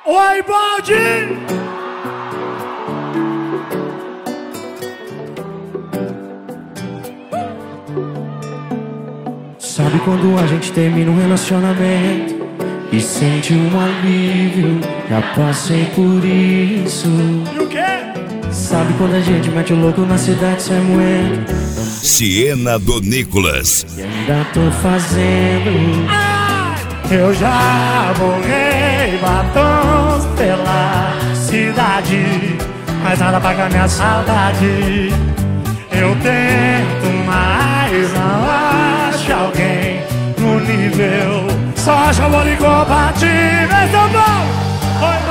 Oi, Baldi! Sabe quando a gente termina um relacionamento e sente um alívio? Já passei por isso. E o quê? Sabe quando a gente mete o louco na cidade sem moendo? Siena do Nicolas. E ainda tô fazendo. Eu já borrei batons pela cidade, mas nada paga minha saudade. Eu tento, mas não acho alguém no nível. Só acho amor incompatível. Então bom! Oi,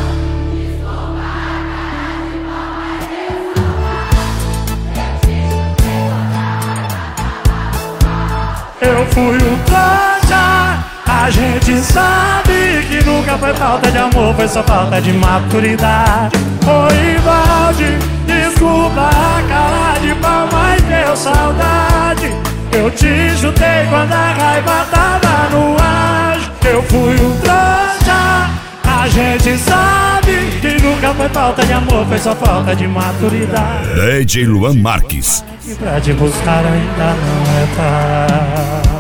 eu fui um trouxa. A gente sabe que nunca foi falta de amor, foi só falta de maturidade. Oi, Valde, desculpa a cara de pau, mas deu saudade. Eu te chutei quando a raiva tava no ar. Eu fui um trouxa. A gente sabe que nunca foi falta de amor, foi só falta de maturidade. DJ Luan Marques. E pra te buscar ainda não é tarde.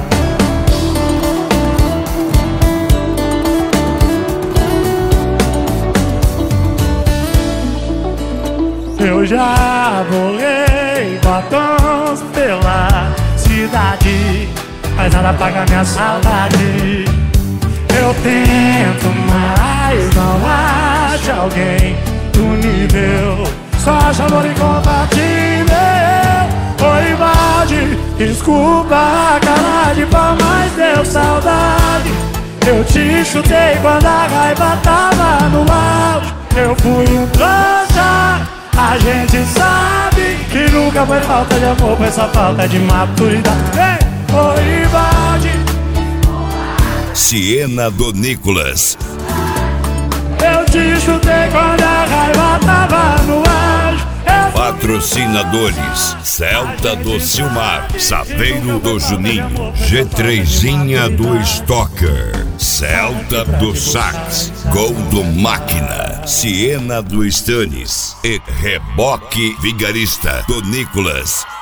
Eu já borrei batons pela cidade, mas nada paga minha saudade. Eu tento, mas não acho alguém do nível. Só acho amor incompatível. Oi, Valde, desculpa a cara de pau, mas deu saudade. Eu te chutei quando a raiva tava no auge. Eu fui um trouxa. A gente sabe que nunca foi falta de amor, foi só falta de maturidade. Oi, Valde. Siena do Nicolas. Eu te chutei quando a raiva tava no auge. Patrocinadores: Celta do Silmar, Saveiro do Juninho, G3zinha do Stocker, Celta do Sax, Gol do Máquina, Siena do Stannis e Reboque Vigarista do Nicolas.